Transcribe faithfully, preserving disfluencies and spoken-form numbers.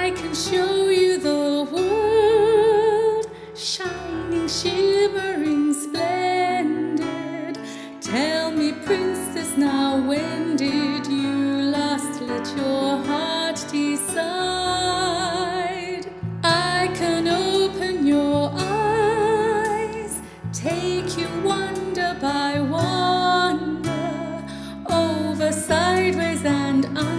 I can show you the world, shining, shimmering, splendid. Tell me, princess, now when did you last let your heart decide? I can open your eyes, take you wonder by wonder, over, sideways and